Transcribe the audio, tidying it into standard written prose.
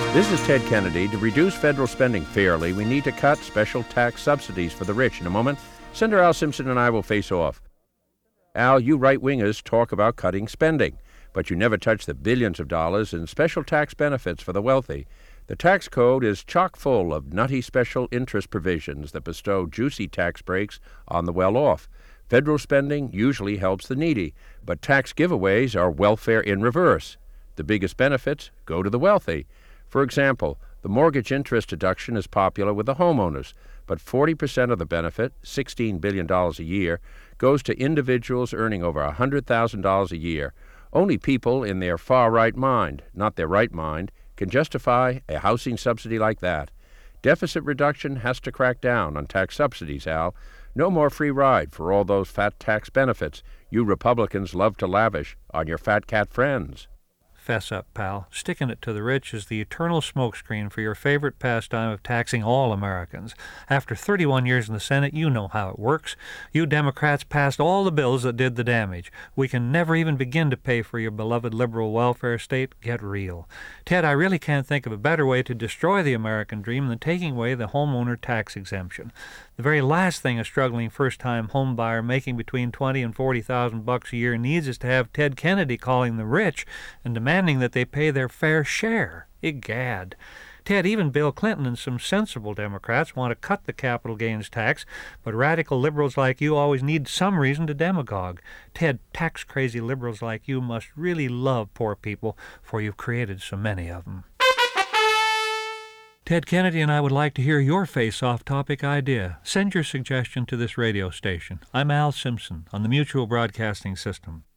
This is Ted Kennedy. To reduce federal spending fairly, we need to cut special tax subsidies for the rich. In a moment, Senator Al Simpson and I will face off. Al, you right-wingers talk about cutting spending, but you never touch the billions of dollars in special tax benefits for the wealthy. The tax code is chock full of nutty special interest provisions that bestow juicy tax breaks on the well-off. Federal spending usually helps the needy, but tax giveaways are welfare in reverse. The biggest benefits go to the wealthy. For example, the mortgage interest deduction is popular with the homeowners, but 40% of the benefit, $16 billion a year, goes to individuals earning over $100,000 a year. Only people in their far-right mind, not their right mind, can justify a housing subsidy like that. Deficit reduction has to crack down on tax subsidies, Al. No more free ride for all those fat tax benefits you Republicans love to lavish on your fat cat friends. Fess up, pal. Sticking it to the rich is the eternal smokescreen for your favorite pastime of taxing all Americans. After 31 years in the Senate, you know how it works. You Democrats passed all the bills that did the damage. We can never even begin to pay for your beloved liberal welfare state. Get real. Ted, I really can't think of a better way to destroy the American dream than taking away the homeowner tax exemption. The very last thing a struggling first-time home buyer making between $20,000 and $40,000 a year needs is to have Ted Kennedy calling the rich and demanding that they pay their fair share. Egad. Ted, even Bill Clinton and some sensible Democrats want to cut the capital gains tax, but radical liberals like you always need some reason to demagogue. Ted, tax-crazy liberals like you must really love poor people, for you've created so many of them. Ted Kennedy and I would like to hear your face-off topic idea. Send your suggestion to this radio station. I'm Al Simpson on the Mutual Broadcasting System.